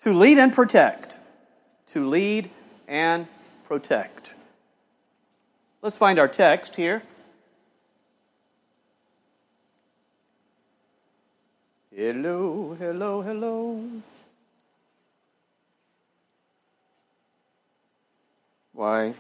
To lead and protect. To lead and protect. Let's find our text here. Hello, hello, hello. Why? Can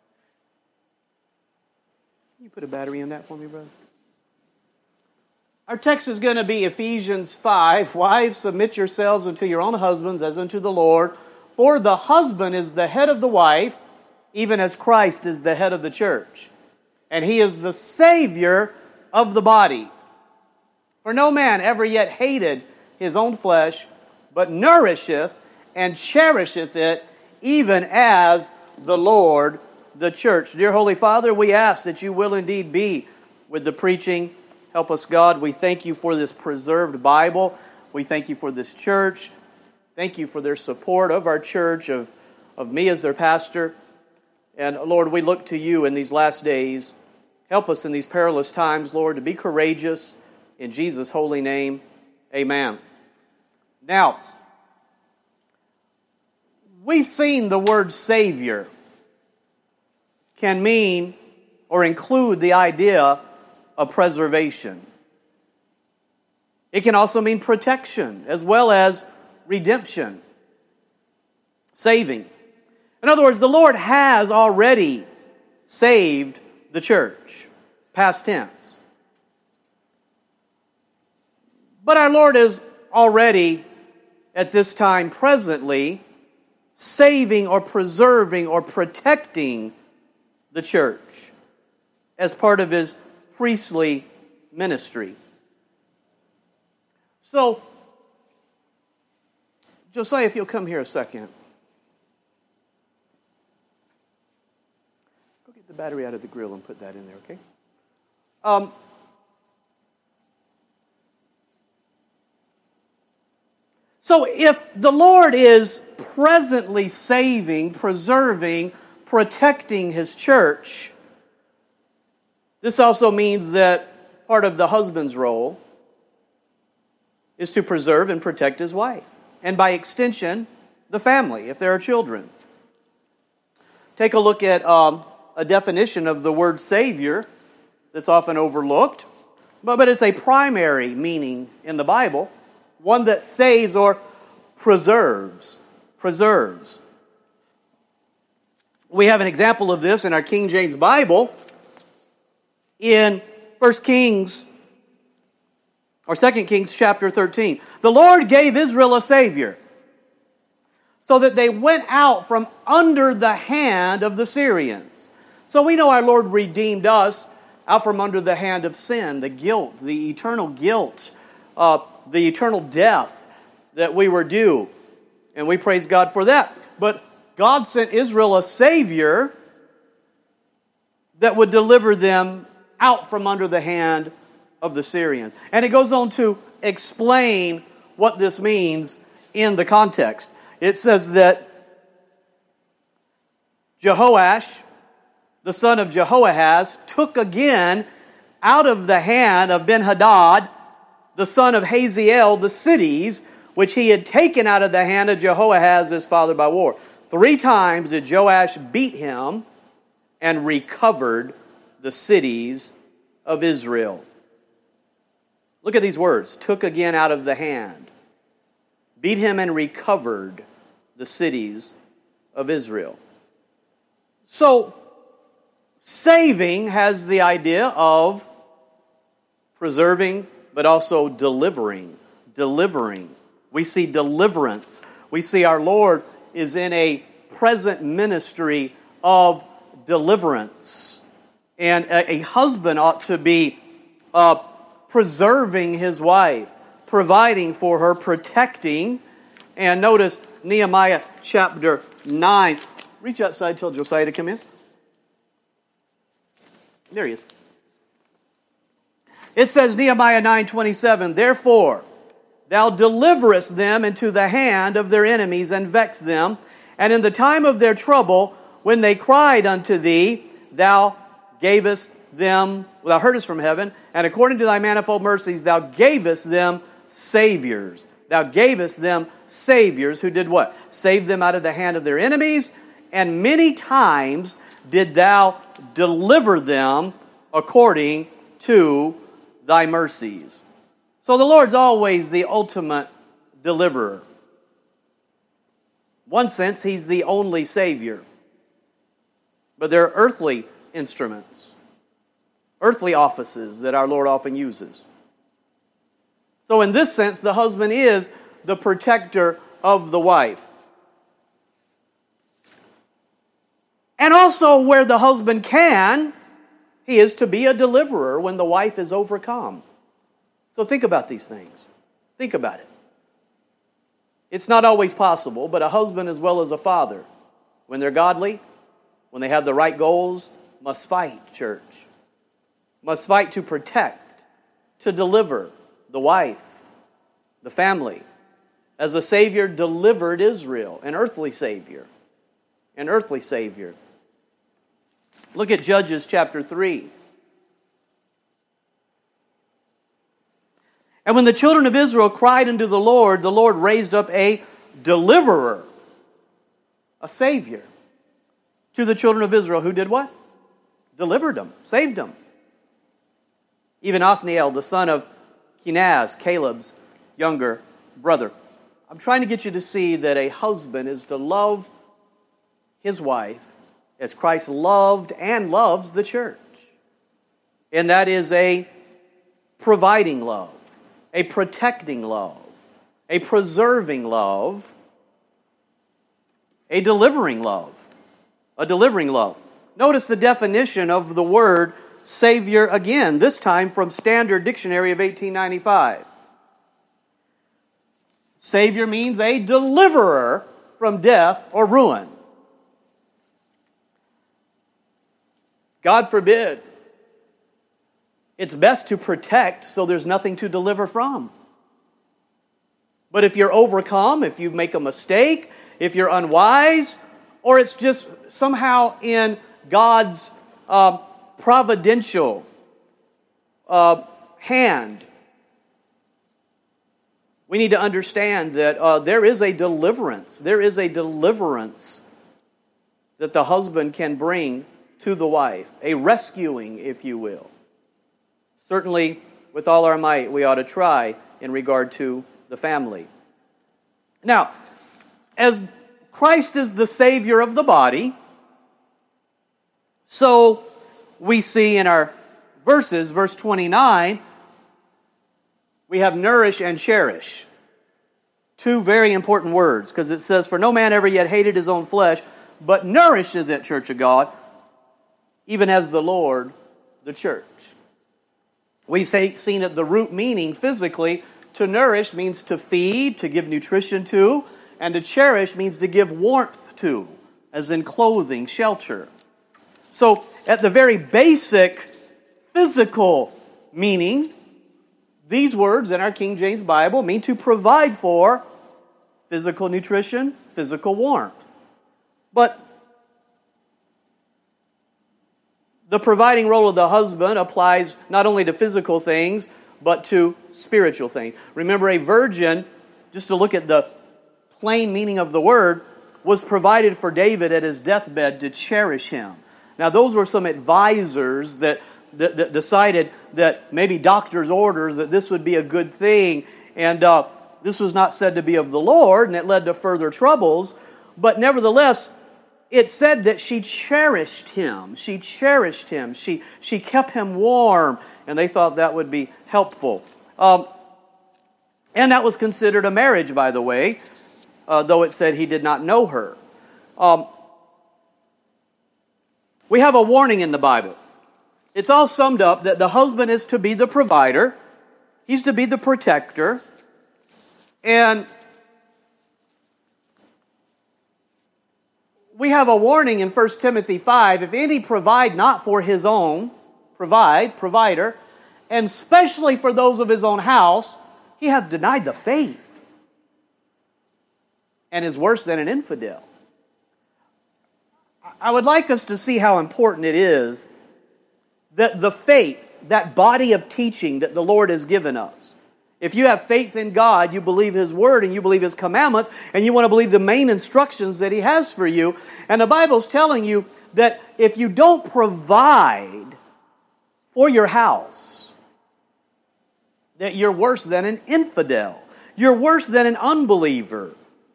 you put a battery in that for me, brother? Our text is going to be Ephesians 5. Wives, submit yourselves unto your own husbands as unto the Lord. For the husband is the head of the wife, even as Christ is the head of the church. And he is the Savior of the body. For no man ever yet hated his own flesh, but nourisheth and cherisheth it, even as the Lord the church. Dear Holy Father, we ask that you will indeed be with the preaching. Help us, God. We thank you for this preserved Bible. We thank you for this church. Thank you for their support of our church, of me as their pastor. And Lord, we look to you in these last days. Help us in these perilous times, Lord, to be courageous. In Jesus' holy name, amen. Now, we've seen the word Savior can mean or include the idea of preservation. It can also mean protection as well as redemption, saving. In other words, the Lord has already saved the church, past tense. But our Lord is already, at this time, presently, saving or preserving or protecting the church as part of His priestly ministry. So, Josiah, if you'll come here a second. Go get the battery out of the grill and put that in there, okay? So if the Lord is presently saving, preserving, protecting His church, this also means that part of the husband's role is to preserve and protect his wife. And by extension, the family, if there are children. Take a look at a definition of the word Savior that's often overlooked. But it's a primary meaning in the Bible. One that saves or preserves. Preserves. We have an example of this in our King James Bible in 2 Kings chapter 13. The Lord gave Israel a Savior so that they went out from under the hand of the Syrians. So we know our Lord redeemed us out from under the hand of sin, the guilt, the eternal death that we were due. And we praise God for that. But God sent Israel a Savior that would deliver them out from under the hand of the Syrians. And it goes on to explain what this means in the context. It says that Jehoash, the son of Jehoahaz, took again out of the hand of Ben-Hadad, the son of Haziel, the cities which he had taken out of the hand of Jehoahaz his father by war. 3 times did Joash beat him and recovered the cities of Israel. Look at these words. Took again out of the hand. Beat him and recovered the cities of Israel. So, saving has the idea of preserving, but also delivering. Delivering. We see deliverance. We see our Lord is in a present ministry of deliverance. And a husband ought to be preserving his wife, providing for her, protecting. And notice Nehemiah chapter 9. Reach outside, tell Josiah to come in. There he is. It says, Nehemiah 9:27, Therefore, thou deliverest them into the hand of their enemies and vex them. And in the time of their trouble, when they cried unto thee, thou gavest them, thou heardest from heaven, and according to thy manifold mercies, thou gavest them saviors. Thou gavest them saviors who did what? Saved them out of the hand of their enemies, and many times did thou deliver them according to thy mercies. So the Lord's always the ultimate deliverer. In one sense, He's the only Savior. But they're earthly instruments, earthly offices that our Lord often uses. So in this sense, the husband is the protector of the wife. And also where the husband can, he is to be a deliverer when the wife is overcome. So think about these things. Think about it. It's not always possible, but a husband as well as a father, when they're godly, when they have the right goals, must fight, church. Must fight to protect, to deliver the wife, the family. As a Savior delivered Israel, an earthly Savior. An earthly Savior. Look at Judges chapter 3. And when the children of Israel cried unto the Lord raised up a deliverer, a Savior, to the children of Israel, who did what? Delivered them, saved them. Even Othniel, the son of Kenaz, Caleb's younger brother. I'm trying to get you to see that a husband is to love his wife as Christ loved and loves the church. And that is a providing love, a protecting love, a preserving love, a delivering love. A delivering love. Notice the definition of the word Savior again, this time from Standard Dictionary of 1895. Savior means a deliverer from death or ruin. God forbid. It's best to protect so there's nothing to deliver from. But if you're overcome, if you make a mistake, if you're unwise, or it's just somehow in God's providential hand, we need to understand that there is a deliverance. There is a deliverance that the husband can bring to the wife. A rescuing, if you will. Certainly, with all our might, we ought to try in regard to the family. Now, as Christ is the Savior of the body, so we see in our verses, verse 29, we have nourish and cherish. Two very important words, because it says, for no man ever yet hated his own flesh, but nourishes it, church of God, even as the Lord, the church. We've seen it, the root meaning physically, to nourish means to feed, to give nutrition to, and to cherish means to give warmth to, as in clothing, shelter. So, at the very basic physical meaning, these words in our King James Bible mean to provide for physical nutrition, physical warmth. But the providing role of the husband applies not only to physical things, but to spiritual things. Remember, a virgin, just to look at the plain meaning of the word, was provided for David at his deathbed to cherish him. Now, those were some advisors that decided that maybe doctor's orders that this would be a good thing, and this was not said to be of the Lord, and it led to further troubles. But nevertheless, it said that she cherished him. She cherished him. She kept him warm, and they thought that would be helpful. And that was considered a marriage, by the way, though it said he did not know her. We have a warning in the Bible. It's all summed up that the husband is to be the provider. He's to be the protector. And we have a warning in 1 Timothy 5. If any provide not for his own, provider, and especially for those of his own house, he hath denied the faith and is worse than an infidel. I would like us to see how important it is that the faith, that body of teaching that the Lord has given us, If you have faith in God, you believe His Word and you believe His commandments, and you want to believe the main instructions that He has for you. And the Bible's telling you that if you don't provide for your house, that you're worse than an infidel. You're worse than an unbeliever.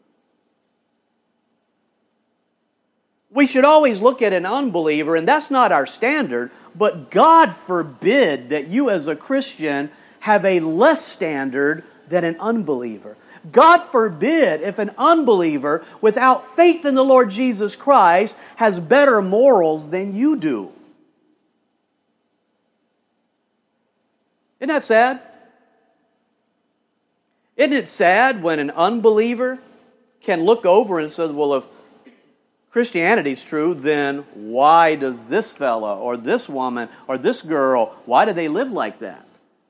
We should always look at an unbeliever, and that's not our standard, but God forbid that you as a Christian have a less standard than an unbeliever. God forbid if an unbeliever without faith in the Lord Jesus Christ has better morals than you do. Isn't that sad? Isn't it sad when an unbeliever can look over and says, well, if Christianity's true, then why does this fella or this woman or this girl, why do they live like that?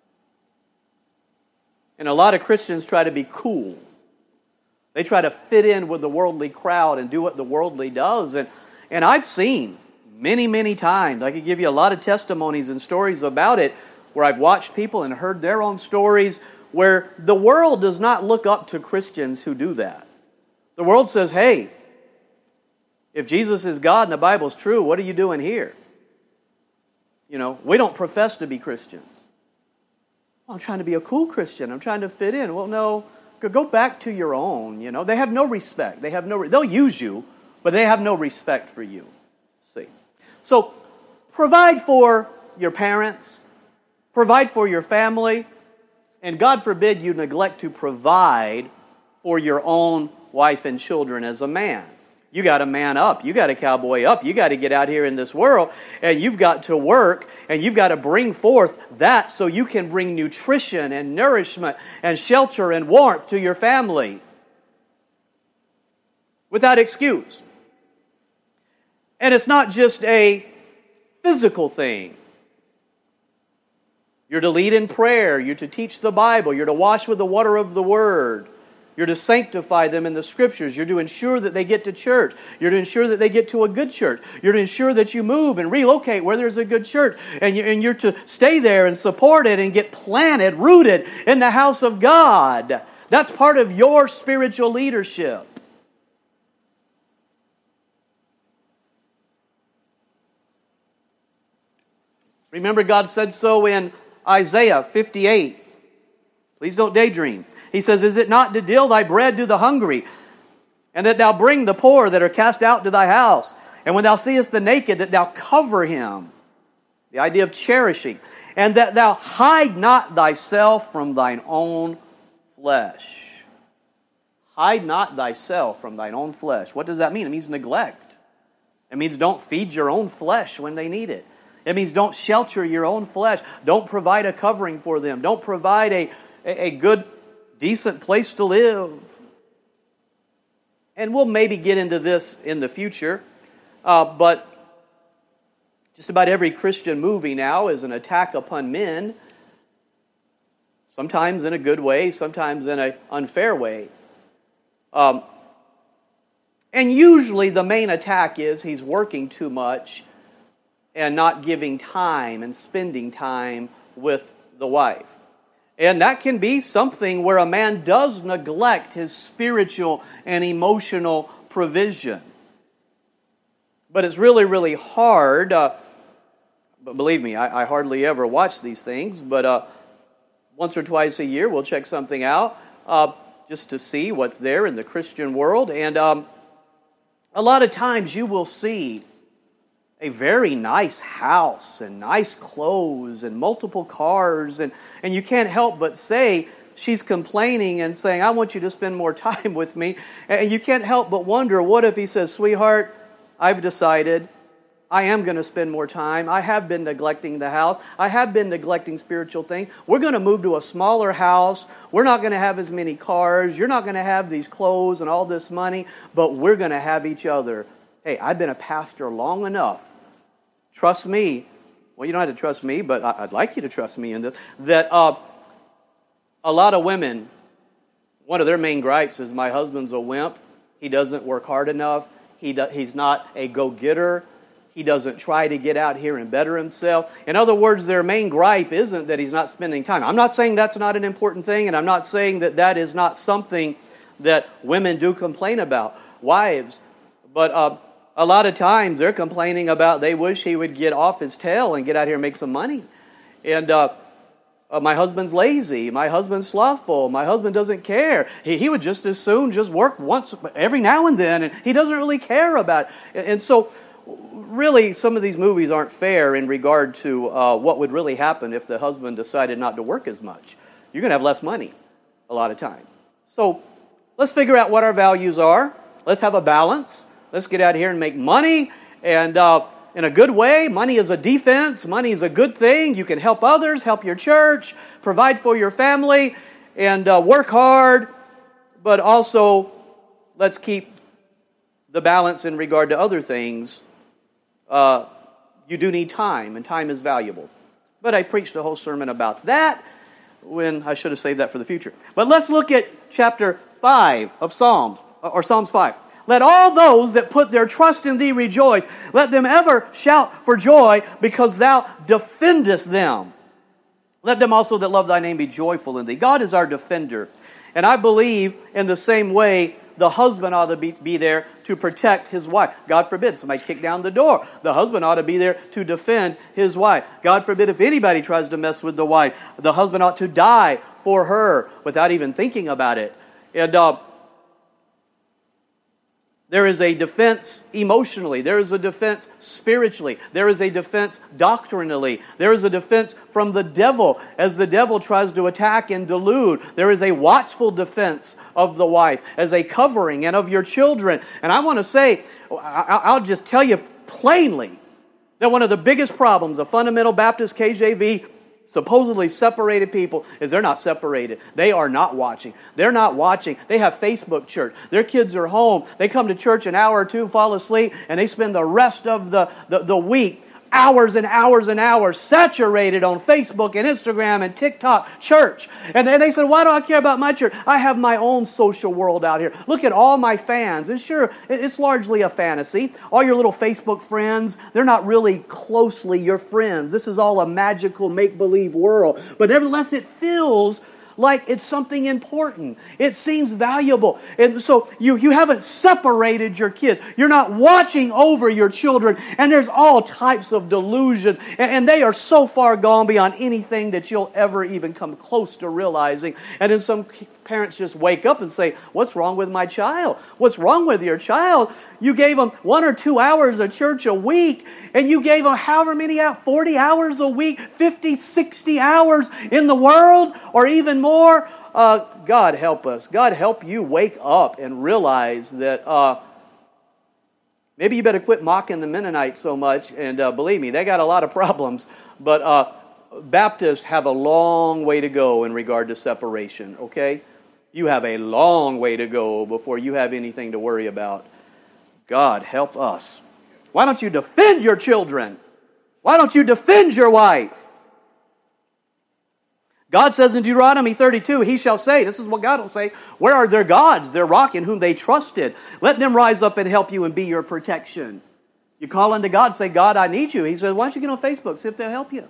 And a lot of Christians try to be cool. They try to fit in with the worldly crowd and do what the worldly does. And I've seen many, many times, I could give you a lot of testimonies and stories about it, where I've watched people and heard their own stories where the world does not look up to Christians who do that. The world says, hey, if Jesus is God and the Bible's true, what are you doing here? You know, we don't profess to be Christians. Well, I'm trying to be a cool Christian. I'm trying to fit in. Well, no, go back to your own. You know, they have no respect. They'll use you, but they have no respect for you. See, so provide for your parents, provide for your family, and God forbid you neglect to provide for your own wife and children as a man. You got to man up. You got to cowboy up. You got to get out here in this world, and you've got to work, and you've got to bring forth that so you can bring nutrition and nourishment and shelter and warmth to your family without excuse. And it's not just a physical thing. You're to lead in prayer. You're to teach the Bible. You're to wash with the water of the Word. You're to sanctify them in the Scriptures. You're to ensure that they get to church. You're to ensure that they get to a good church. You're to ensure that you move and relocate where there's a good church. And you're to stay there and support it and get planted, rooted in the house of God. That's part of your spiritual leadership. Remember, God said so in Isaiah 58. Please don't daydream. He says, is it not to deal thy bread to the hungry, and that thou bring the poor that are cast out to thy house? And when thou seest the naked, that thou cover him. The idea of cherishing. And that thou hide not thyself from thine own flesh. Hide not thyself from thine own flesh. What does that mean? It means neglect. It means don't feed your own flesh when they need it. It means don't shelter your own flesh. Don't provide a covering for them. Don't provide a good, decent place to live. And we'll maybe get into this in the future, but just about every Christian movie now is an attack upon men, sometimes in a good way, sometimes in an unfair way. And usually the main attack is he's working too much and not giving time and spending time with the wife. And that can be something where a man does neglect his spiritual and emotional provision. But it's really, really hard. But believe me, I hardly ever watch these things. But once or twice a year, we'll check something out just to see what's there in the Christian world. And a lot of times you will see a very nice house and nice clothes and multiple cars. And you can't help but say, she's complaining and saying, I want you to spend more time with me. And you can't help but wonder, what if he says, sweetheart, I've decided I am going to spend more time. I have been neglecting the house. I have been neglecting spiritual things. We're going to move to a smaller house. We're not going to have as many cars. You're not going to have these clothes and all this money, but we're going to have each other. Hey, I've been a pastor long enough. Trust me. Well, you don't have to trust me, but I'd like you to trust me in this. That a lot of women, one of their main gripes is, my husband's a wimp. He doesn't work hard enough. He's not a go-getter. He doesn't try to get out here and better himself. In other words, their main gripe isn't that he's not spending time. I'm not saying that's not an important thing, and I'm not saying that that is not something that women do complain about, wives. But a lot of times they're complaining about they wish he would get off his tail and get out here and make some money. And my husband's lazy. My husband's slothful. My husband doesn't care. He would just as soon just work once every now and then, and he doesn't really care about it. And so really, some of these movies aren't fair in regard to what would really happen if the husband decided not to work as much. You're going to have less money a lot of time. So let's figure out what our values are. Let's have a balance. Let's get out here and make money. And in a good way, money is a defense. Money is a good thing. You can help others, help your church, provide for your family, and work hard. But also, let's keep the balance in regard to other things. You do need time, and time is valuable. But I preached a whole sermon about that when I should have saved that for the future. But let's look at chapter 5 of Psalms, or Psalms 5. Let all those that put their trust in thee rejoice. Let them ever shout for joy, because thou defendest them. Let them also that love thy name be joyful in thee. God is our defender. And I believe in the same way the husband ought to be there to protect his wife. God forbid somebody kick down the door. The husband ought to be there to defend his wife. God forbid if anybody tries to mess with the wife, the husband ought to die for her without even thinking about it. And there is a defense emotionally. There is a defense spiritually. There is a defense doctrinally. There is a defense from the devil as the devil tries to attack and delude. There is a watchful defense of the wife as a covering and of your children. And I want to say, I'll just tell you plainly that one of the biggest problems of fundamental Baptist KJV supposedly separated people is they're not separated. They are not watching. They're not watching. They have Facebook church. Their kids are home. They come to church an hour or two, fall asleep, and they spend the rest of the week hours and hours and hours saturated on Facebook and Instagram and TikTok church. And then they said, why do I care about my church? I have my own social world out here. Look at all my fans. And sure, it's largely a fantasy. All your little Facebook friends, they're not really closely your friends. This is all a magical make-believe world. But nevertheless, it feels like it's something important. It seems valuable. And so you haven't separated your kids. You're not watching over your children. And there's all types of delusions. And they are so far gone beyond anything that you'll ever even come close to realizing. And then some parents just wake up and say, what's wrong with my child? What's wrong with your child? You gave them 1 or 2 hours of church a week, and you gave them however many hours, 40 hours a week, 50, 60 hours in the world, or even more. God help us. God help you wake up and realize that maybe you better quit mocking the Mennonites so much, and believe me, they got a lot of problems, but Baptists have a long way to go in regard to separation, okay? You have a long way to go before you have anything to worry about. God help us. Why don't you defend your children? Why don't you defend your wife? God says in Deuteronomy 32, He shall say, this is what God will say, where are their gods, their rock in whom they trusted? Let them rise up and help you and be your protection. You call unto God, say, God, I need you. He says, why don't you get on Facebook, see if they'll help you.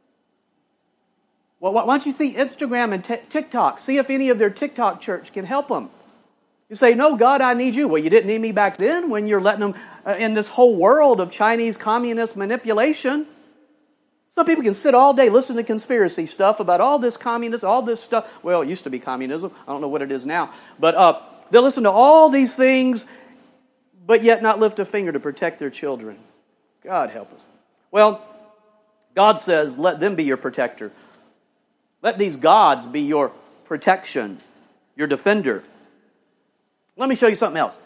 Well, why don't you see Instagram and TikTok? See if any of their TikTok church can help them. You say, no, God, I need you. Well, you didn't need me back then when you're letting them in this whole world of Chinese communist manipulation. Some people can sit all day, listen to conspiracy stuff about all this communist, all this stuff. Well, it used to be communism. I don't know what it is now. But they'll listen to all these things, but yet not lift a finger to protect their children. God help us. Well, God says, let them be your protector. Let these gods be your protection, your defender. Let me show you something else.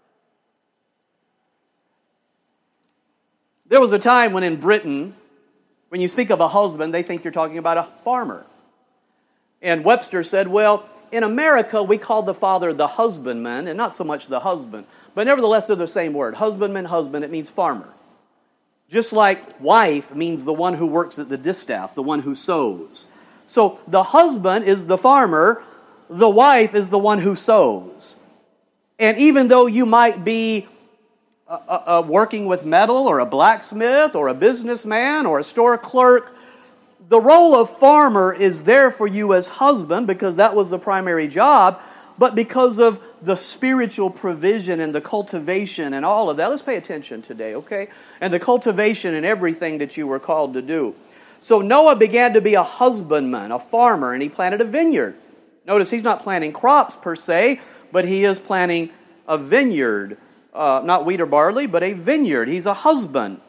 There was a time when in Britain, when you speak of a husband, they think you're talking about a farmer. And Webster said, well, in America, we call the father the husbandman, and not so much the husband. But nevertheless, they're the same word. Husbandman, husband, it means farmer. Just like wife means the one who works at the distaff, the one who sows. So the husband is the farmer, the wife is the one who sows. And even though you might be working with metal, or a blacksmith, or a businessman, or a store clerk. The role of farmer is there for you as husband because that was the primary job, but because of the spiritual provision and the cultivation and all of that. Let's pay attention today, okay? And the cultivation and everything that you were called to do. So Noah began to be a husbandman, a farmer, and he planted a vineyard. Notice he's not planting crops per se, but he is planting a vineyard. Not wheat or barley, but a vineyard. He's a husband.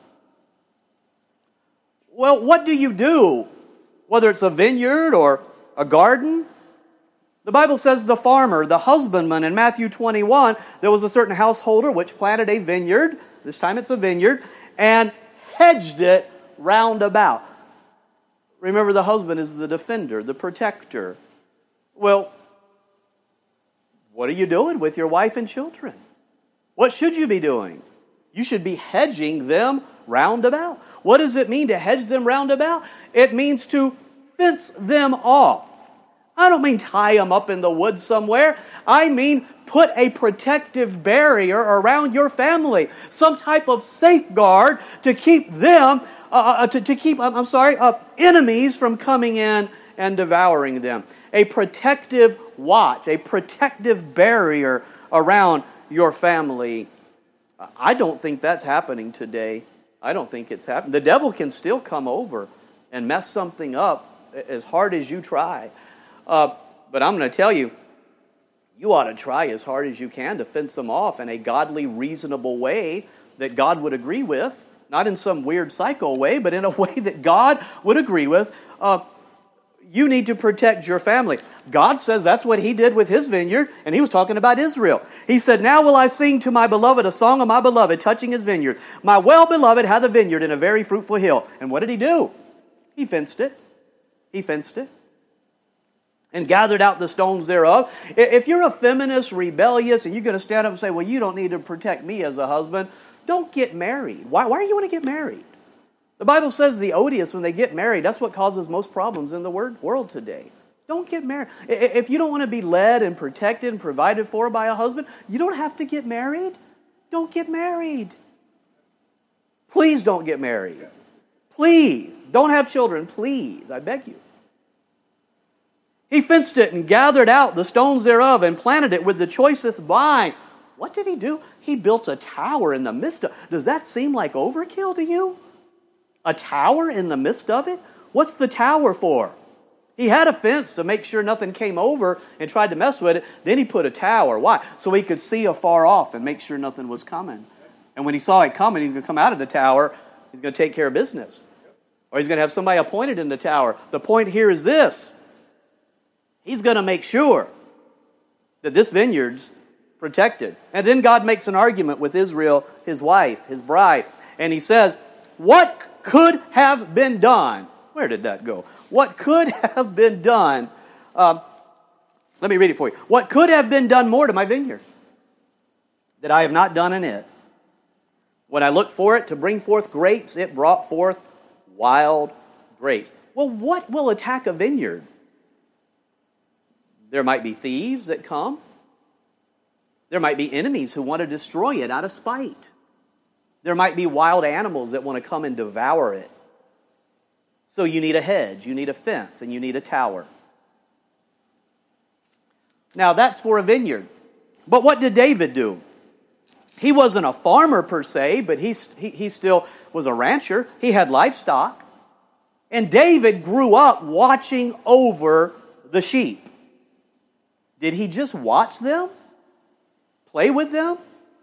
Well, what do you do? Whether it's a vineyard or a garden? The Bible says the farmer, the husbandman. In Matthew 21, there was a certain householder which planted a vineyard. This time it's a vineyard. And hedged it round about. Remember, the husband is the defender, the protector. Well, what are you doing with your wife and children? What should you be doing? You should be hedging them round about. What does it mean to hedge them round about? It means to fence them off. I don't mean tie them up in the woods somewhere. I mean put a protective barrier around your family. Some type of safeguard to keep them, enemies from coming in and devouring them. A protective watch, a protective barrier around your family. I don't think that's happening today. I don't think it's happening. The devil can still come over and mess something up as hard as you try. But I'm going to tell you, you ought to try as hard as you can to fence them off in a godly, reasonable way that God would agree with. Not in some weird psycho way, but in a way that God would agree with. You need to protect your family. God says that's what he did with his vineyard, and he was talking about Israel. He said, now will I sing to my beloved a song of my beloved, touching his vineyard. My well-beloved hath a vineyard in a very fruitful hill. And what did he do? He fenced it. He fenced it. And gathered out the stones thereof. If you're a feminist, rebellious, and you're going to stand up and say, well, you don't need to protect me as a husband, don't get married. Why do you want to get married? The Bible says the odious, when they get married, that's what causes most problems in the world today. Don't get married. If you don't want to be led and protected and provided for by a husband, you don't have to get married. Don't get married. Please don't get married. Please. Don't have children. Please. I beg you. He fenced it and gathered out the stones thereof and planted it with the choicest vine. What did he do? He built a tower in the midst of... Does that seem like overkill to you? A tower in the midst of it? What's the tower for? He had a fence to make sure nothing came over and tried to mess with it. Then he put a tower. Why? So he could see afar off and make sure nothing was coming. And when he saw it coming, he's going to come out of the tower. He's going to take care of business. Or he's going to have somebody appointed in the tower. The point here is this. He's going to make sure that this vineyard's protected. And then God makes an argument with Israel, his wife, his bride. And he says, what could have been done? Where did that go? What could have been done? Let me read it for you. What could have been done more to my vineyard that I have not done in it? When I looked for it to bring forth grapes, it brought forth wild grapes. Well, what will attack a vineyard? There might be thieves that come. There might be enemies who want to destroy it out of spite. There might be wild animals that want to come and devour it. So you need a hedge, you need a fence, and you need a tower. Now that's for a vineyard. But what did David do? He wasn't a farmer per se, but he still was a rancher. He had livestock. And David grew up watching over the sheep. Did he just watch them? Play with them?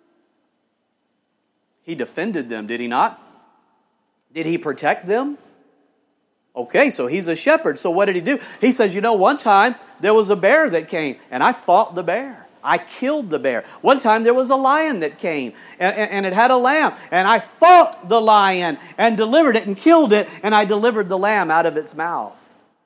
He defended them, did he not? Did he protect them? Okay, so he's a shepherd. So what did he do? He says, one time there was a bear that came, and I fought the bear. I killed the bear. One time there was a lion that came, and it had a lamb, and I fought the lion and delivered it and killed it, and I delivered the lamb out of its mouth.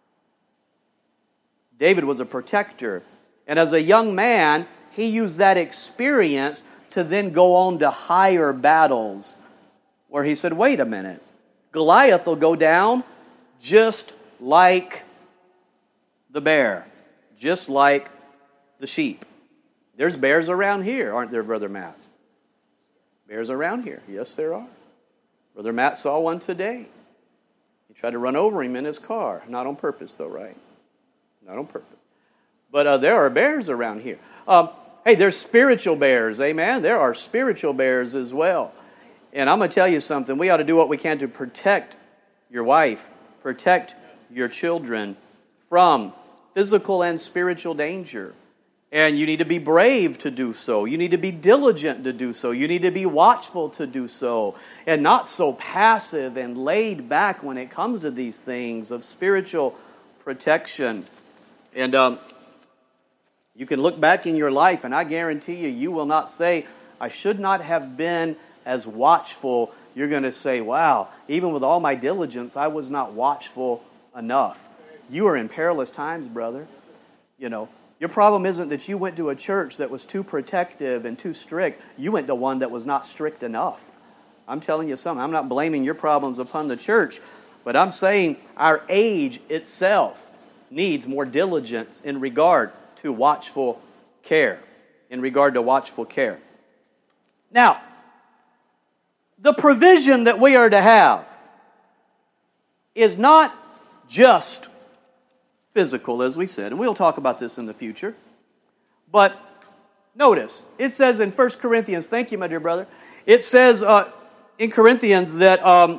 David was a protector. And as a young man, he used that experience to then go on to higher battles where he said, wait a minute, Goliath will go down just like the bear, just like the sheep. There's bears around here, aren't there, Brother Matt? Bears around here. Yes, there are. Brother Matt saw one today. He tried to run over him in his car. Not on purpose, though, right? Not on purpose. But there are bears around here. Hey, there's spiritual bears, amen? There are spiritual bears as well. And I'm going to tell you something. We ought to do what we can to protect your wife, protect your children from physical and spiritual danger. And you need to be brave to do so. You need to be diligent to do so. You need to be watchful to do so. And not so passive and laid back when it comes to these things of spiritual protection. And you can look back in your life, and I guarantee you, you will not say, I should not have been as watchful. You're going to say, wow, even with all my diligence, I was not watchful enough. You are in perilous times, brother. You know, your problem isn't that you went to a church that was too protective and too strict. You went to one that was not strict enough. I'm telling you something. I'm not blaming your problems upon the church, but I'm saying our age itself needs more diligence in regard to watchful care. In regard to watchful care. Now, the provision that we are to have is not just physical, as we said, and we'll talk about this in the future. But notice, it says in 1 Corinthians, thank you, my dear brother, it says in Corinthians that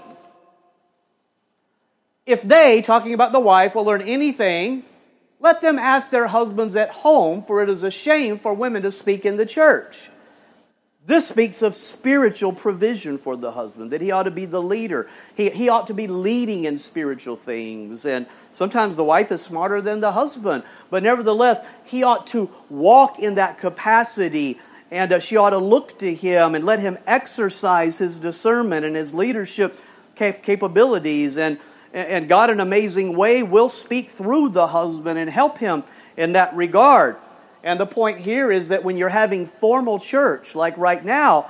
if they, talking about the wife, will learn anything, let them ask their husbands at home, for it is a shame for women to speak in the church. This speaks of spiritual provision for the husband, that he ought to be the leader. He ought to be leading in spiritual things. And sometimes the wife is smarter than the husband. But nevertheless, he ought to walk in that capacity. And she ought to look to him and let him exercise his discernment and his leadership capabilities. And God, in an amazing way, will speak through the husband and help him in that regard. And the point here is that when you're having formal church, like right now,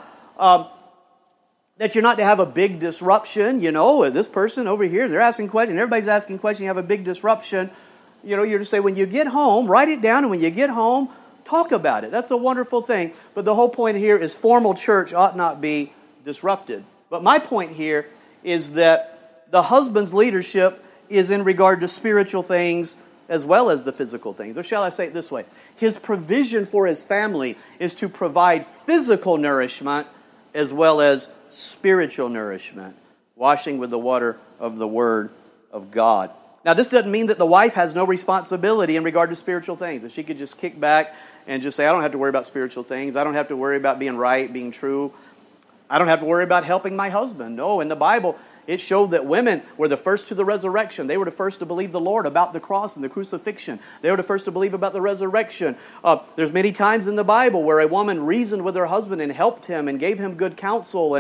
that you're not to have a big disruption. You know, this person over here, they're asking questions. Everybody's asking questions. You have a big disruption. You know, you're to say, when you get home, write it down. And when you get home, talk about it. That's a wonderful thing. But the whole point here is formal church ought not be disrupted. But my point here is that the husband's leadership is in regard to spiritual things as well as the physical things. Or shall I say it this way? His provision for his family is to provide physical nourishment as well as spiritual nourishment, washing with the water of the Word of God. Now, this doesn't mean that the wife has no responsibility in regard to spiritual things, that she could just kick back and just say, I don't have to worry about spiritual things. I don't have to worry about being right, being true. I don't have to worry about helping my husband. No, in the Bible, it showed that women were the first to the resurrection. They were the first to believe the Lord about the cross and the crucifixion. They were the first to believe about the resurrection. There's many times in the Bible where a woman reasoned with her husband and helped him and gave him good counsel.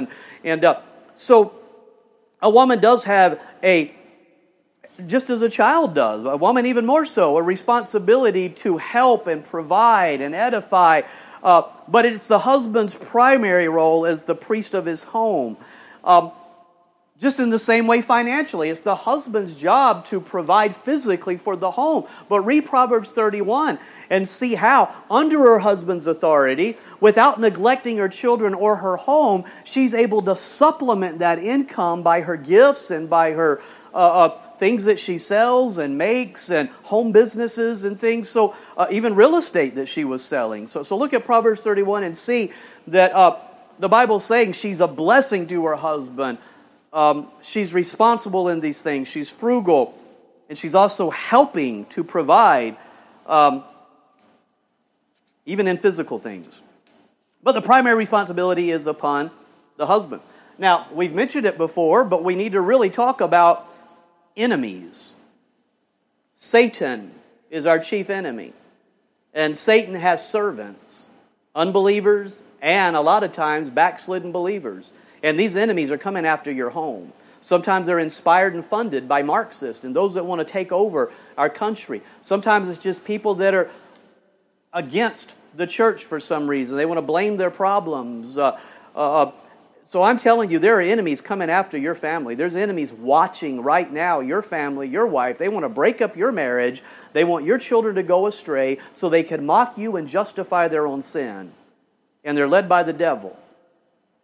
So a woman does have just as a child does, a woman even more so, a responsibility to help and provide and edify. But it's the husband's primary role as the priest of his home. Just in the same way financially, it's the husband's job to provide physically for the home. But read Proverbs 31 and see how, under her husband's authority, without neglecting her children or her home, she's able to supplement that income by her gifts and by her things that she sells and makes and home businesses and things. So even real estate that she was selling. So look at Proverbs 31 and see that the Bible's saying she's a blessing to her husband. She's responsible in these things. She's frugal. And she's also helping to provide even in physical things. But the primary responsibility is upon the husband. Now, we've mentioned it before, but we need to really talk about enemies. Satan is our chief enemy. And Satan has servants, unbelievers, and a lot of times backslidden believers. And these enemies are coming after your home. Sometimes they're inspired and funded by Marxists and those that want to take over our country. Sometimes it's just people that are against the church for some reason. They want to blame their problems. So I'm telling you, there are enemies coming after your family. There's enemies watching right now your family, your wife. They want to break up your marriage. They want your children to go astray so they can mock you and justify their own sin. And they're led by the devil.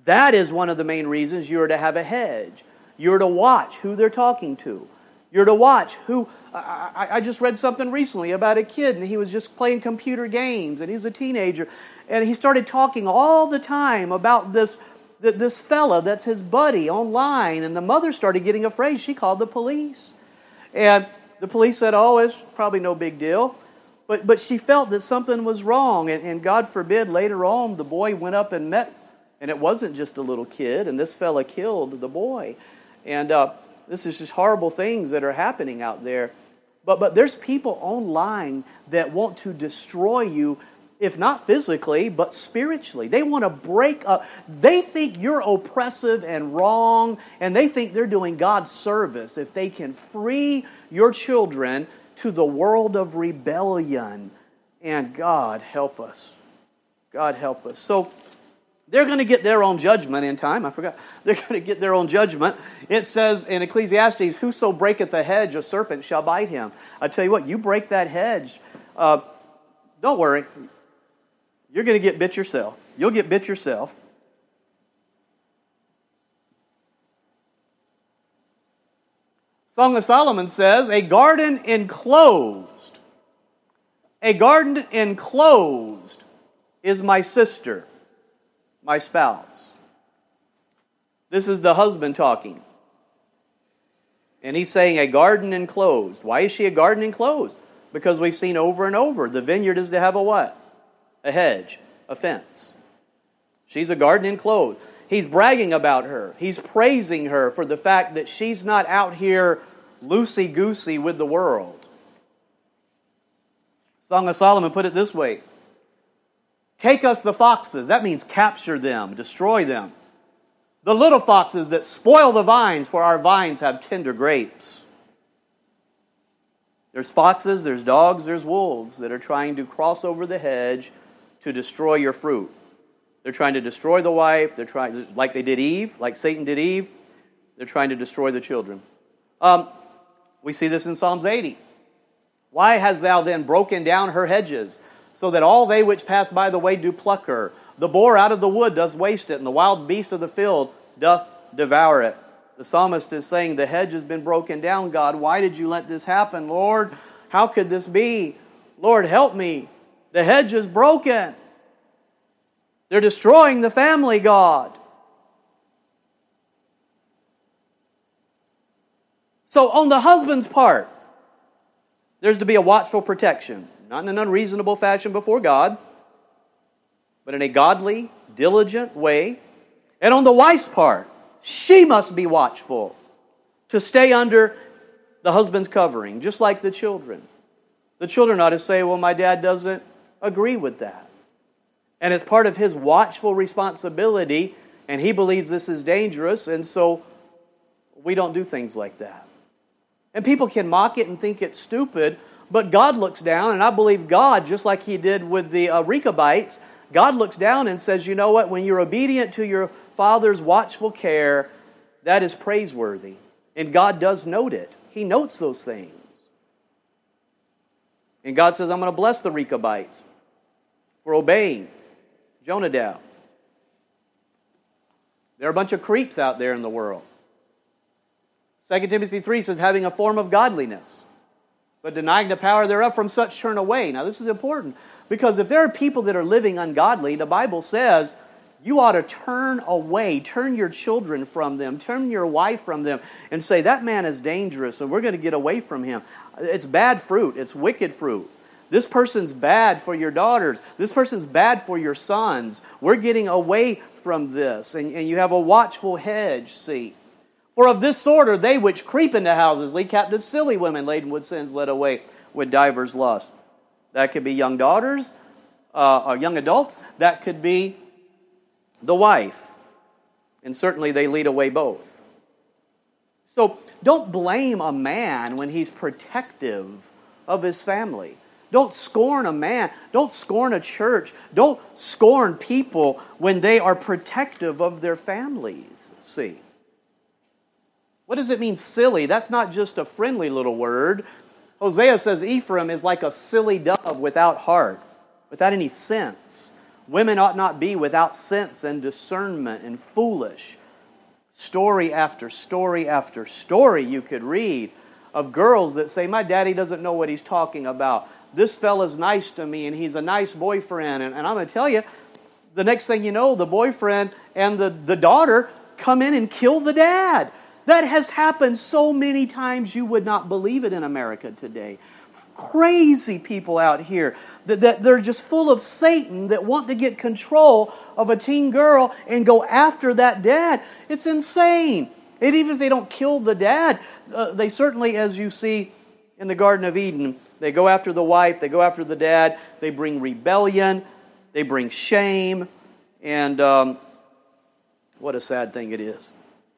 That is one of the main reasons you're to have a hedge. You're to watch who they're talking to. You're to watch who... I just read something recently about a kid, and he was just playing computer games, and he's a teenager, and he started talking all the time about this fella that's his buddy online, and the mother started getting afraid. She called the police. And the police said, oh, it's probably no big deal. But she felt that something was wrong, and God forbid, later on, the boy went up and met, and it wasn't just a little kid, and this fella killed the boy. And this is just horrible things that are happening out there. But there's people online that want to destroy you, if not physically, but spiritually. They want to break up. They think you're oppressive and wrong, and they think they're doing God's service if they can free your children to the world of rebellion. And God help us. God help us. So they're going to get their own judgment in time. I forgot. They're going to get their own judgment. It says in Ecclesiastes, whoso breaketh the hedge, a serpent shall bite him. I tell you what, you break that hedge, don't worry. You're going to get bit yourself. You'll get bit yourself. Song of Solomon says, a garden enclosed is my sister, my spouse. This is the husband talking. And he's saying a garden enclosed. Why is she a garden enclosed? Because we've seen over and over, the vineyard is to have a what? A hedge, a fence. She's a garden enclosed. He's bragging about her. He's praising her for the fact that she's not out here loosey-goosey with the world. Song of Solomon put it this way. Take us the foxes. That means capture them, destroy them. The little foxes that spoil the vines, for our vines have tender grapes. There's foxes, there's dogs, there's wolves that are trying to cross over the hedge to destroy your fruit. They're trying to destroy the wife. They're trying, like they did Eve, like Satan did Eve. They're trying to destroy the children. We see this in Psalms 80. Why hast thou then broken down her hedges, so that all they which pass by the way do pluck her? The boar out of the wood doth waste it, and the wild beast of the field doth devour it. The psalmist is saying, the hedge has been broken down, God. Why did you let this happen, Lord? How could this be? Lord, help me. The hedge is broken. They're destroying the family, God. So on the husband's part, there's to be a watchful protection. Not in an unreasonable fashion before God, but in a godly, diligent way. And on the wife's part, she must be watchful to stay under the husband's covering, just like the children. The children ought to say, well, my dad doesn't agree with that. And it's part of his watchful responsibility, and he believes this is dangerous, and so we don't do things like that. And people can mock it and think it's stupid, but God looks down, and I believe God, just like He did with the Rechabites, God looks down and says, you know what, when you're obedient to your father's watchful care, that is praiseworthy. And God does note it. He notes those things. And God says, I'm going to bless the Rechabites for obeying Jonadab. There are a bunch of creeps out there in the world. 2 Timothy 3 says, having a form of godliness, but denying the power thereof, from such turn away. Now this is important, because if there are people that are living ungodly, the Bible says you ought to turn away, turn your children from them, turn your wife from them, and say, that man is dangerous, and we're going to get away from him. It's bad fruit. It's wicked fruit. This person's bad for your daughters. This person's bad for your sons. We're getting away from this. And you have a watchful hedge, see. For of this sort are they which creep into houses, lead captive silly women laden with sins, led away with divers lusts. That could be young daughters, or young adults. That could be the wife. And certainly they lead away both. So don't blame a man when he's protective of his family. Don't scorn a man. Don't scorn a church. Don't scorn people when they are protective of their families. See. What does it mean, silly? That's not just a friendly little word. Hosea says Ephraim is like a silly dove without heart, without any sense. Women ought not be without sense and discernment and foolish. Story after story after story you could read of girls that say, my daddy doesn't know what he's talking about. This fella's nice to me and he's a nice boyfriend. And I'm going to tell you, the next thing you know, the boyfriend and the daughter come in and kill the dad. That has happened so many times you would not believe it in America today. Crazy people out here that they're just full of Satan that want to get control of a teen girl and go after that dad. It's insane. And even if they don't kill the dad, they certainly, as you see in the Garden of Eden, they go after the wife, they go after the dad, they bring rebellion, they bring shame, and what a sad thing it is.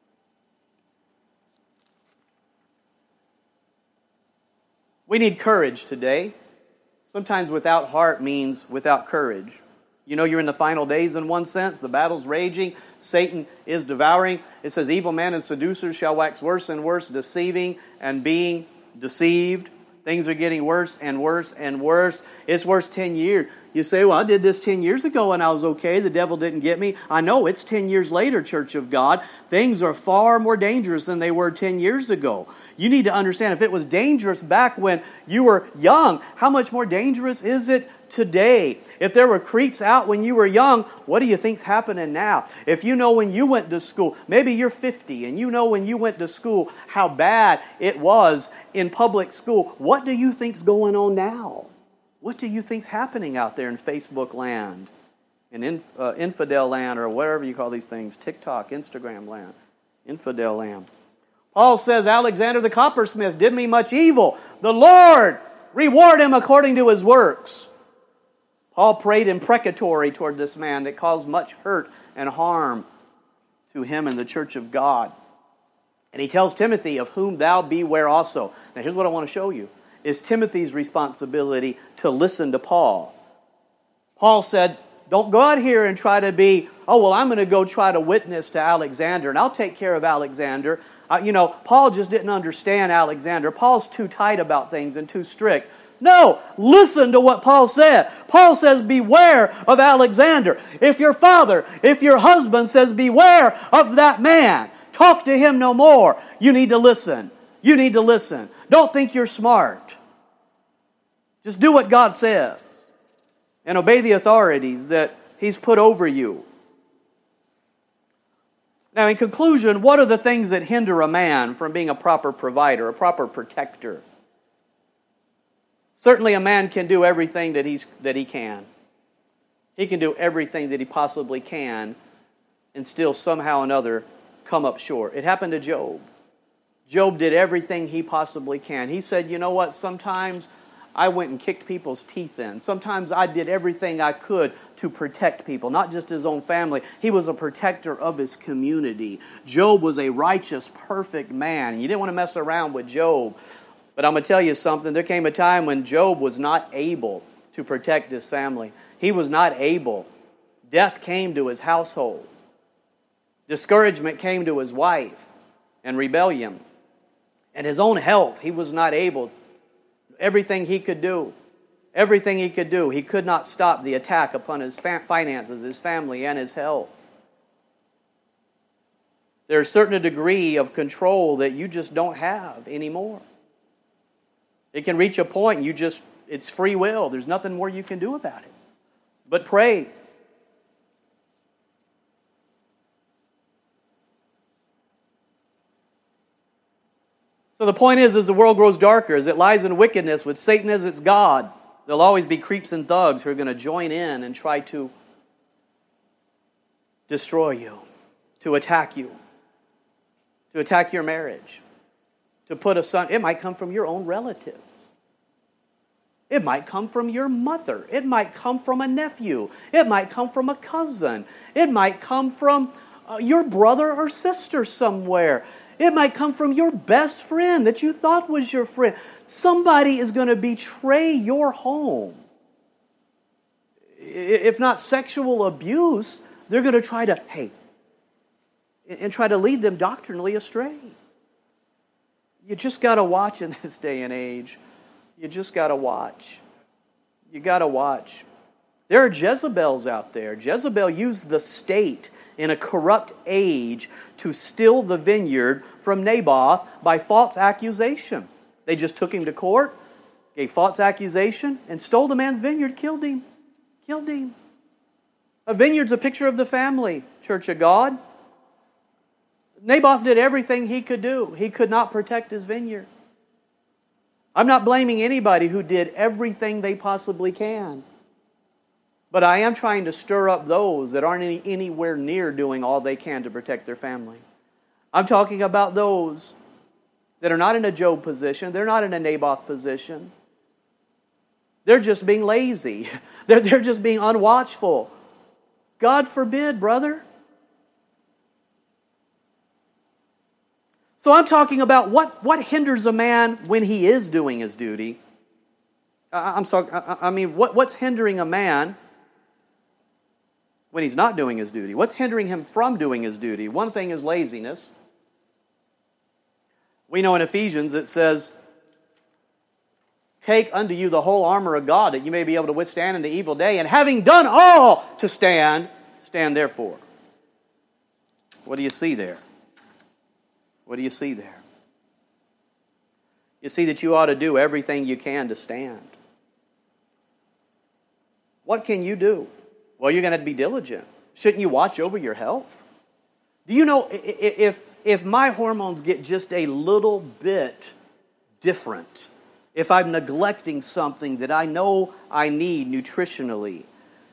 We need courage today. Sometimes without heart means without courage. You know, you're in the final days in one sense. The battle's raging. Satan is devouring. It says, evil men and seducers shall wax worse and worse, deceiving and being deceived. Things are getting worse and worse and worse. It's worse 10 years. You say, well, I did this 10 years ago and I was okay. The devil didn't get me. I know it's 10 years later, Church of God. Things are far more dangerous than they were 10 years ago. You need to understand, if it was dangerous back when you were young, how much more dangerous is it today? If there were creeps out when you were young, what do you think's happening now? If you know when you went to school, maybe you're 50 and you know when you went to school how bad it was in public school, what do you think's going on now? What do you think's happening out there in Facebook land, in infidel land, or whatever you call these things, TikTok, Instagram land, infidel land? Paul says, Alexander the coppersmith did me much evil. The Lord reward him according to his works. Paul prayed imprecatory toward this man that caused much hurt and harm to him and the church of God. And he tells Timothy, of whom thou beware also. Now here's what I want to show you. Is Timothy's responsibility to listen to Paul. Paul said, don't go out here and try to be, I'm going to go try to witness to Alexander, and I'll take care of Alexander. Paul just didn't understand Alexander. Paul's too tight about things and too strict. No, listen to what Paul said. Paul says, beware of Alexander. If your father, if your husband says, beware of that man, talk to him no more. You need to listen. You need to listen. Don't think you're smart. Just do what God says and obey the authorities that He's put over you. Now, in conclusion, what are the things that hinder a man from being a proper provider, a proper protector? Certainly a man can do everything that he can. He can do everything that he possibly can and still somehow or another come up short. It happened to Job. Job did everything he possibly can. He said, you know what, sometimes I went and kicked people's teeth in. Sometimes I did everything I could to protect people, not just his own family. He was a protector of his community. Job was a righteous, perfect man. You didn't want to mess around with Job. But I'm going to tell you something. There came a time when Job was not able to protect his family. He was not able. Death came to his household. Discouragement came to his wife and rebellion. And his own health, he was not able. Everything he could do, he could not stop the attack upon his finances, his family, and his health. There's a certain degree of control that you just don't have anymore. It can reach a point, it's free will. There's nothing more you can do about it. But pray. So the point is, as the world grows darker, as it lies in wickedness, with Satan as its God, there'll always be creeps and thugs who are going to join in and try to destroy you, to attack your marriage, to put a son. It might come from your own relatives. It might come from your mother. It might come from a nephew. It might come from a cousin. It might come from your brother or sister somewhere. It might come from your best friend that you thought was your friend. Somebody is going to betray your home. If not sexual abuse, they're going to try to lead them doctrinally astray. You just got to watch in this day and age. You just got to watch. You got to watch. There are Jezebels out there. Jezebel used the state in a corrupt age to steal the vineyard from Naboth by false accusation. They just took him to court, gave false accusation, and stole the man's vineyard, killed him. Killed him. A vineyard's a picture of the family, Church of God. Naboth did everything he could do. He could not protect his vineyard. I'm not blaming anybody who did everything they possibly can. But I am trying to stir up those that aren't anywhere near doing all they can to protect their family. I'm talking about those that are not in a Job position. They're not in a Naboth position. They're just being lazy. They're just being unwatchful. God forbid, brother. So I'm talking about what hinders a man when he is doing his duty. What's hindering a man when he's not doing his duty? What's hindering him from doing his duty? One thing is laziness. We know in Ephesians it says, take unto you the whole armor of God, that you may be able to withstand in the evil day, and having done all to stand, stand therefore. What do you see there? What do you see there? You see that you ought to do everything you can to stand. What can you do? Well, you're going to have to be diligent. Shouldn't you watch over your health? Do you know, if my hormones get just a little bit different, if I'm neglecting something that I know I need nutritionally,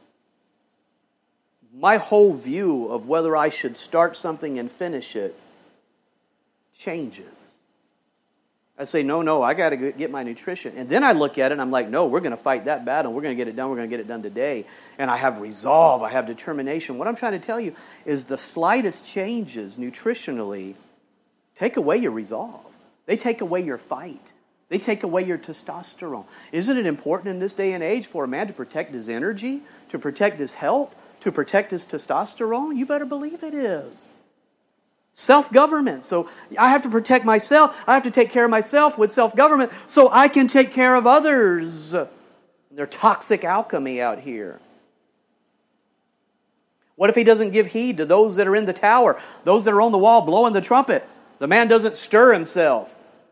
my whole view of whether I should start something and finish it changes. I say, no, I got to get my nutrition. And then I look at it and I'm like, no, we're going to fight that battle. We're going to get it done. We're going to get it done today. And I have resolve. I have determination. What I'm trying to tell you is the slightest changes nutritionally take away your resolve. They take away your fight. They take away your testosterone. Isn't it important in this day and age for a man to protect his energy, to protect his health, to protect his testosterone? You better believe it is. Self-government. So I have to protect myself. I have to take care of myself with self-government so I can take care of others. They're toxic alchemy out here. What if he doesn't give heed to those that are in the tower, those that are on the wall blowing the trumpet? The man doesn't stir himself.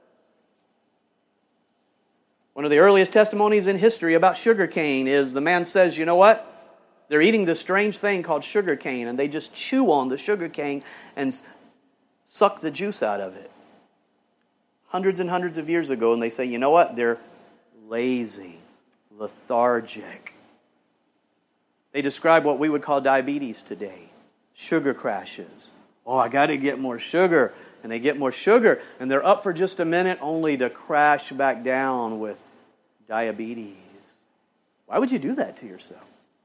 One of the earliest testimonies in history about sugarcane is the man says, you know what? They're eating this strange thing called sugarcane, and they just chew on the sugarcane and suck the juice out of it. Hundreds and hundreds of years ago, and they say, you know what? They're lazy, lethargic. They describe what we would call diabetes today. Sugar crashes. Oh, I got to get more sugar. And they get more sugar, and they're up for just a minute only to crash back down with diabetes. Why would you do that to yourself?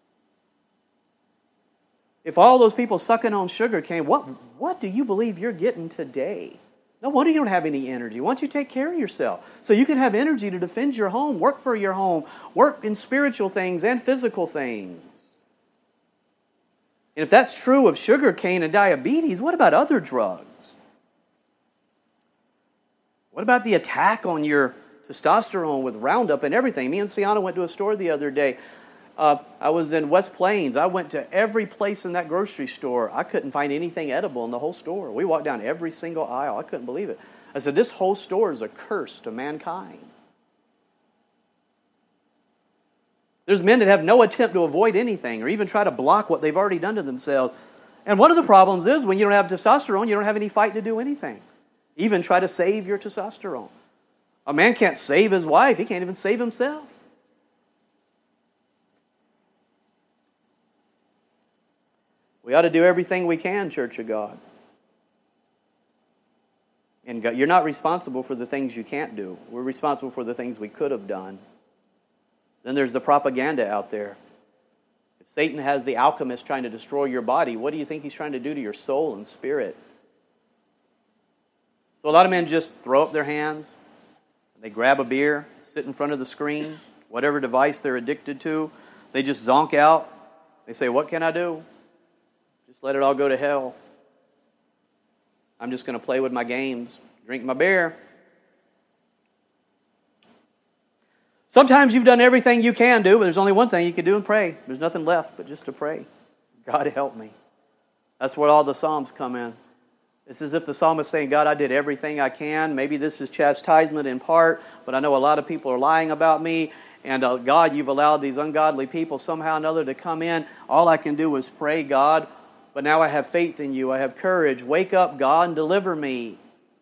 If all those people sucking on sugar cane, what do you believe you're getting today? No wonder you don't have any energy. Why don't you take care of yourself so you can have energy to defend your home, work for your home, work in spiritual things and physical things. And if that's true of sugar cane and diabetes, what about other drugs? What about the attack on your testosterone with Roundup and everything? Me and Sienna went to a store the other day. I was in West Plains. I went to every place in that grocery store. I couldn't find anything edible in the whole store. We walked down every single aisle. I couldn't believe it. I said, this whole store is a curse to mankind. There's men that have no attempt to avoid anything or even try to block what they've already done to themselves. And one of the problems is when you don't have testosterone, you don't have any fight to do anything. Even try to save your testosterone. A man can't save his wife. He can't even save himself. We ought to do everything we can, Church of God. And God, you're not responsible for the things you can't do. We're responsible for the things we could have done. Then there's the propaganda out there. If Satan has the alchemist trying to destroy your body, what do you think he's trying to do to your soul and spirit? So a lot of men just throw up their hands, they grab a beer, sit in front of the screen, whatever device they're addicted to, they just zonk out. They say, what can I do? Just let it all go to hell. I'm just going to play with my games, drink my beer. Sometimes you've done everything you can do, but there's only one thing you can do and pray. There's nothing left but just to pray. God help me. That's where all the Psalms come in. It's as if the psalmist is saying, God, I did everything I can. Maybe this is chastisement in part, but I know a lot of people are lying about me. And God, you've allowed these ungodly people somehow or another to come in. All I can do is pray, God. But now I have faith in you. I have courage. Wake up, God, and deliver me.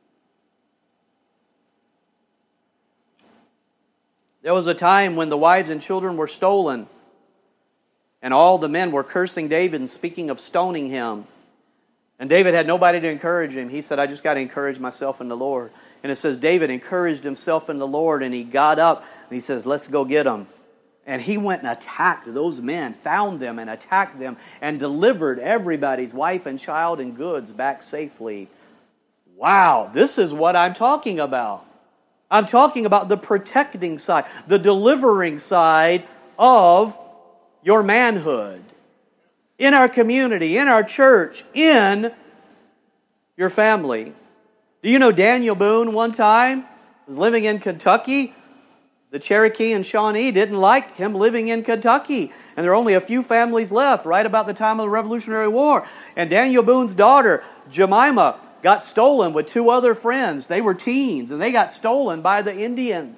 There was a time when the wives and children were stolen, and all the men were cursing David and speaking of stoning him. And David had nobody to encourage him. He said, I just got to encourage myself in the Lord. And it says David encouraged himself in the Lord, and he got up and he says, let's go get them. And he went and attacked those men, found them and attacked them, and delivered everybody's wife and child and goods back safely. Wow, this is what I'm talking about. I'm talking about the protecting side, the delivering side of your manhood. In our community, in our church, in your family. Do you know Daniel Boone one time was living in Kentucky? The Cherokee and Shawnee didn't like him living in Kentucky. And there are only a few families left right about the time of the Revolutionary War. And Daniel Boone's daughter, Jemima, got stolen with two other friends. They were teens, and they got stolen by the Indians.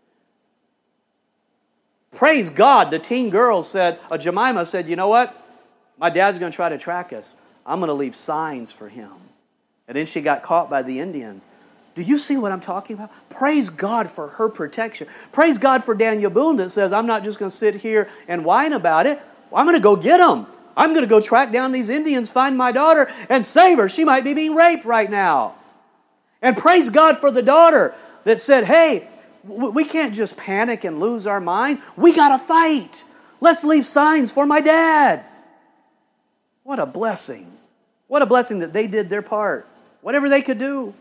Praise God, the teen girl said, Jemima said, you know what? My dad's going to try to track us. I'm going to leave signs for him. And then she got caught by the Indians. Do you see what I'm talking about? Praise God for her protection. Praise God for Daniel Boone that says, I'm not just going to sit here and whine about it. I'm going to go get them. I'm going to go track down these Indians, find my daughter, and save her. She might be being raped right now. And praise God for the daughter that said, hey, we can't just panic and lose our mind. We got to fight. Let's leave signs for my dad. What a blessing. What a blessing that they did their part. Whatever they could do.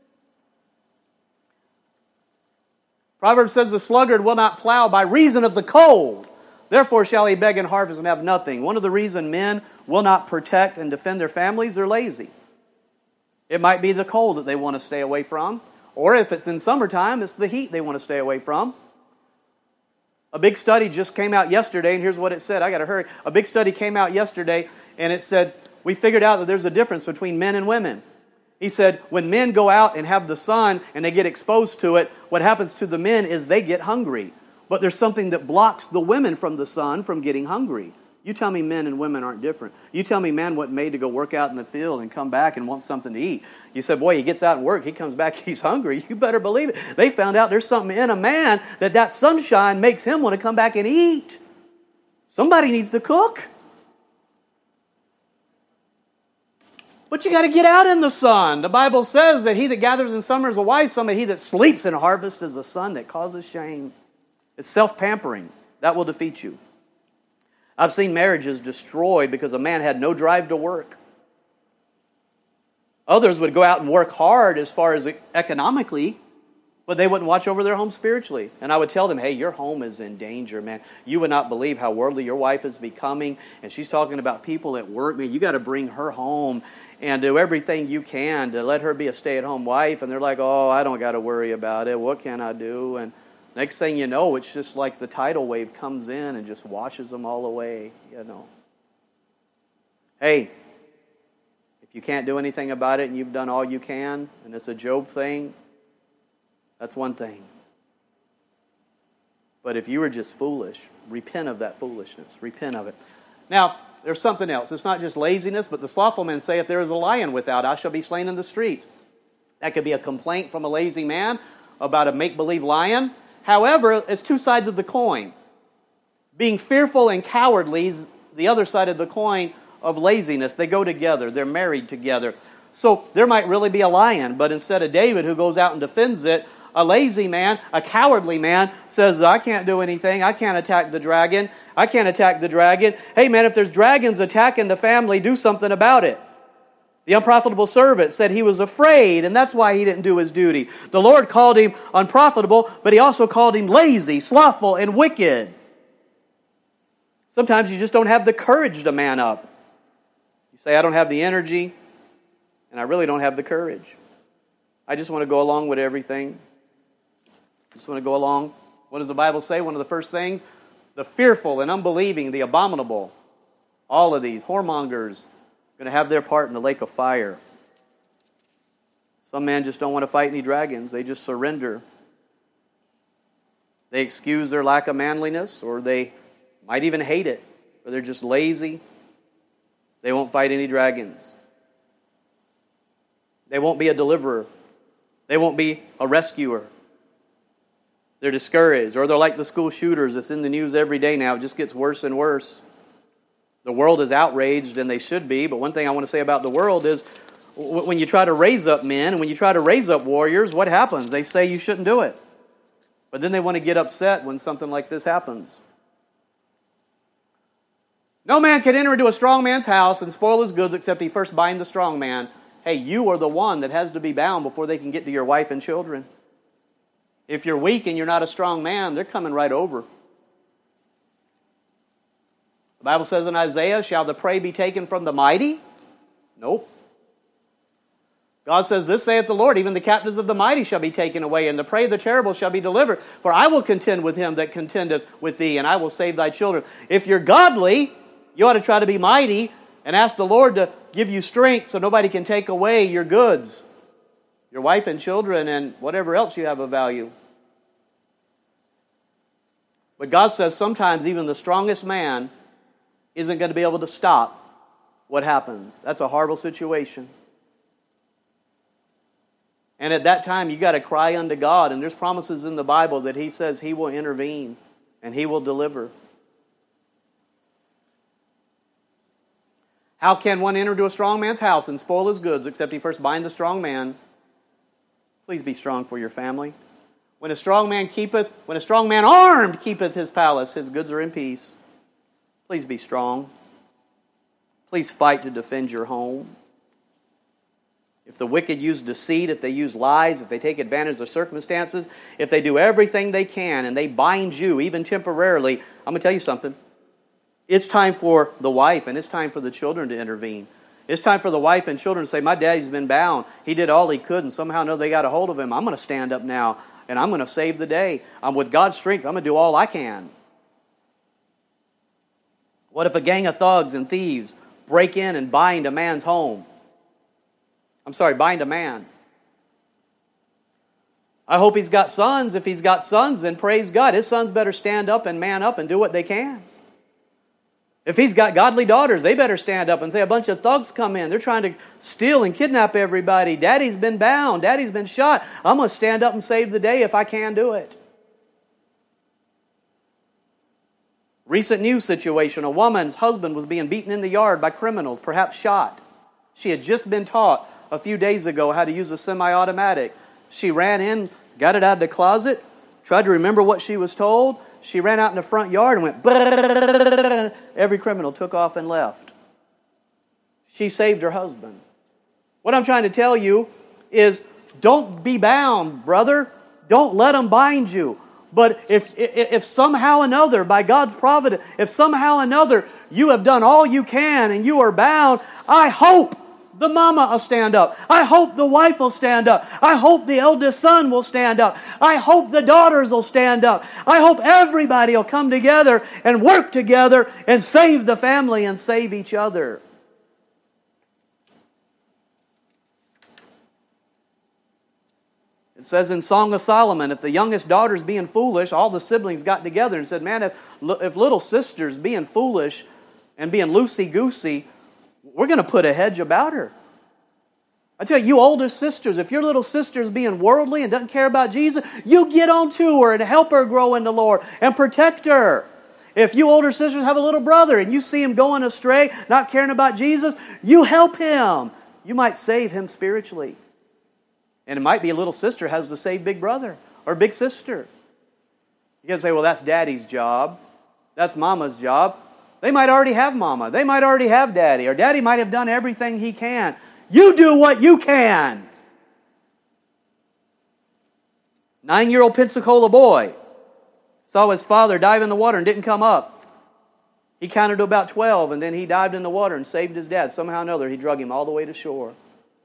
Proverbs says the sluggard will not plow by reason of the cold. Therefore shall he beg in harvest and have nothing. One of the reasons men will not protect and defend their families, they're lazy. It might be the cold that they want to stay away from. Or if it's in summertime, it's the heat they want to stay away from. A big study just came out yesterday, and here's what it said. I got to hurry. A big study came out yesterday, and it said, we figured out that there's a difference between men and women. He said, when men go out and have the sun and they get exposed to it, what happens to the men is they get hungry. But there's something that blocks the women from the sun from getting hungry. You tell me men and women aren't different. You tell me man wasn't made to go work out in the field and come back and want something to eat. You said, boy, he gets out and work, he comes back, he's hungry. You better believe it. They found out there's something in a man that sunshine makes him want to come back and eat. Somebody needs to cook. But you got to get out in the sun. The Bible says that he that gathers in summer is a wise son, but he that sleeps in harvest is a son that causes shame. It's self-pampering. That will defeat you. I've seen marriages destroyed because a man had no drive to work. Others would go out and work hard as far as economically, but they wouldn't watch over their home spiritually. And I would tell them, hey, your home is in danger, man. You would not believe how worldly your wife is becoming. And she's talking about people at work. Man, you got to bring her home and do everything you can to let her be a stay-at-home wife. And they're like, oh, I don't got to worry about it. What can I do? And next thing you know, it's just like the tidal wave comes in and just washes them all away, you know. Hey, if you can't do anything about it and you've done all you can, and it's a Job thing, that's one thing. But if you were just foolish, repent of that foolishness. Repent of it. Now, there's something else. It's not just laziness, but the slothful men say, if there is a lion without, I shall be slain in the streets. That could be a complaint from a lazy man about a make-believe lion. However, it's two sides of the coin. Being fearful and cowardly is the other side of the coin of laziness. They go together. They're married together. So there might really be a lion, but instead of David who goes out and defends it, a lazy man, a cowardly man says, I can't do anything. I can't attack the dragon. I can't attack the dragon. Hey man, if there's dragons attacking the family, do something about it. The unprofitable servant said he was afraid, and that's why he didn't do his duty. The Lord called him unprofitable, but he also called him lazy, slothful, and wicked. Sometimes you just don't have the courage to man up. You say, I don't have the energy, and I really don't have the courage. I just want to go along with everything. Just want to go along. What does the Bible say? One of the first things, the fearful and unbelieving, the abominable, all of these whoremongers are going to have their part in the lake of fire. Some men just don't want to fight any dragons. They just surrender. They excuse their lack of manliness, or they might even hate it, or they're just lazy. They won't fight any dragons. They won't be a deliverer. They won't be a rescuer. They're discouraged, or they're like the school shooters that's in the news every day now. It just gets worse and worse. The world is outraged, and they should be, but one thing I want to say about the world is when you try to raise up men and when you try to raise up warriors, what happens? They say you shouldn't do it. But then they want to get upset when something like this happens. No man can enter into a strong man's house and spoil his goods except he first bind the strong man. Hey, you are the one that has to be bound before they can get to your wife and children. If you're weak and you're not a strong man, they're coming right over. The Bible says in Isaiah, shall the prey be taken from the mighty? Nope. God says, this saith the Lord, even the captives of the mighty shall be taken away, and the prey of the terrible shall be delivered. For I will contend with him that contendeth with thee, and I will save thy children. If you're godly, you ought to try to be mighty and ask the Lord to give you strength so nobody can take away your goods, your wife and children, and whatever else you have of value. But God says sometimes even the strongest man isn't going to be able to stop what happens. That's a horrible situation. And at that time, you got to cry unto God. And there's promises in the Bible that He says He will intervene and He will deliver. How can one enter into a strong man's house and spoil his goods except he first bind the strong man? Please be strong for your family. When a strong man armed keepeth his palace, his goods are in peace. Please be strong. Please fight to defend your home. If the wicked use deceit, if they use lies, if they take advantage of circumstances, if they do everything they can and they bind you, even temporarily, I'm going to tell you something. It's time for the wife and it's time for the children to intervene. It's time for the wife and children to say, my daddy's been bound. He did all he could and somehow know they got a hold of him. I'm going to stand up now and I'm going to save the day. I'm with God's strength. I'm going to do all I can. What if a gang of thugs and thieves break in and bind a man's home? Bind a man. I hope he's got sons. If he's got sons, then praise God. His sons better stand up and man up and do what they can. If he's got godly daughters, they better stand up and say, a bunch of thugs come in. They're trying to steal and kidnap everybody. Daddy's been bound. Daddy's been shot. I'm going to stand up and save the day if I can do it. Recent news situation. A woman's husband was being beaten in the yard by criminals, perhaps shot. She had just been taught a few days ago how to use a semi-automatic. She ran in, got it out of the closet, tried to remember what she was told. She ran out in the front yard and went, every criminal took off and left. She saved her husband. What I'm trying to tell you is, don't be bound, brother. Don't let them bind you. But if somehow or another, by God's providence, if somehow or another you have done all you can and you are bound, I hope the mama will stand up. I hope the wife will stand up. I hope the eldest son will stand up. I hope the daughters will stand up. I hope everybody will come together and work together and save the family and save each other. It says in Song of Solomon, if the youngest daughter's being foolish, all the siblings got together and said, man, if little sister's being foolish and being loosey-goosey, we're going to put a hedge about her. I tell you older sisters, if your little sister's being worldly and doesn't care about Jesus, you get on to her and help her grow in the Lord and protect her. If you older sisters have a little brother and you see him going astray, not caring about Jesus, you help him. You might save him spiritually. And it might be a little sister has to save big brother or big sister. You can say, well, that's daddy's job. That's mama's job. They might already have mama. They might already have daddy. Or daddy might have done everything he can. You do what you can. 9-year-old Pensacola boy saw his father dive in the water and didn't come up. He counted to about 12 and then he dived in the water and saved his dad. Somehow or another he drug him all the way to shore.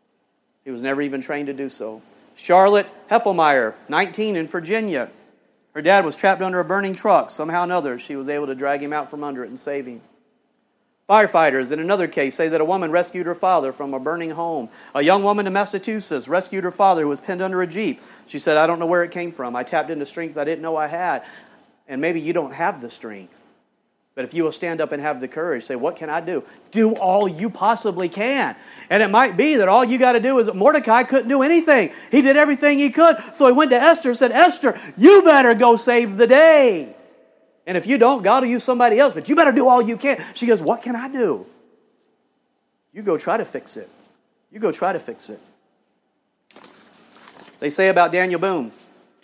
He was never even trained to do so. Charlotte Heffelmeyer, 19 in Virginia. Her dad was trapped under a burning truck. Somehow or another, she was able to drag him out from under it and save him. Firefighters, in another case, say that a woman rescued her father from a burning home. A young woman in Massachusetts rescued her father who was pinned under a Jeep. She said, I don't know where it came from. I tapped into strength I didn't know I had. And maybe you don't have the strength. But if you will stand up and have the courage, say, what can I do? Do all you possibly can. And it might be that all you got to do is Mordecai couldn't do anything. He did everything he could. So he went to Esther and said, Esther, you better go save the day. And if you don't, God will use somebody else. But you better do all you can. She goes, what can I do? You go try to fix it. You go try to fix it. They say about Daniel Boone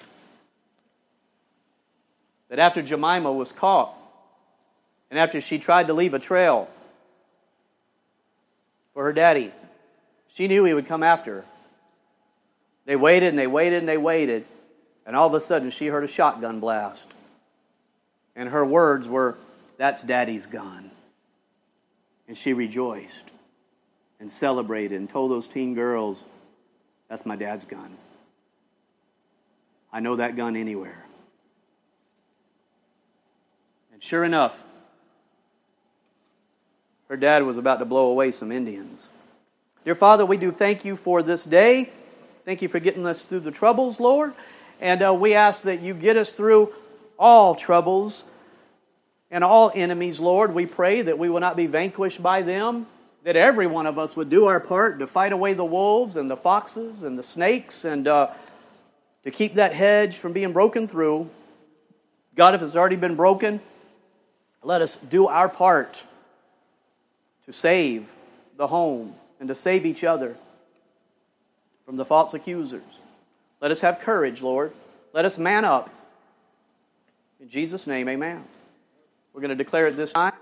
that after Jemima was caught, and after she tried to leave a trail for her daddy, she knew he would come after her. They waited and they waited and they waited. And all of a sudden she heard a shotgun blast. And her words were, that's Daddy's gun. And she rejoiced and celebrated and told those teen girls, that's my dad's gun. I know that gun anywhere. And sure enough, her dad was about to blow away some Indians. Dear Father, we do thank you for this day. Thank you for getting us through the troubles, Lord. And we ask that you get us through all troubles and all enemies, Lord. We pray that we will not be vanquished by them, that every one of us would do our part to fight away the wolves and the foxes and the snakes and to keep that hedge from being broken through. God, if it's already been broken, let us do our part to save the home and to save each other from the false accusers. Let us have courage, Lord. Let us man up. In Jesus' name, amen. We're going to declare it this time.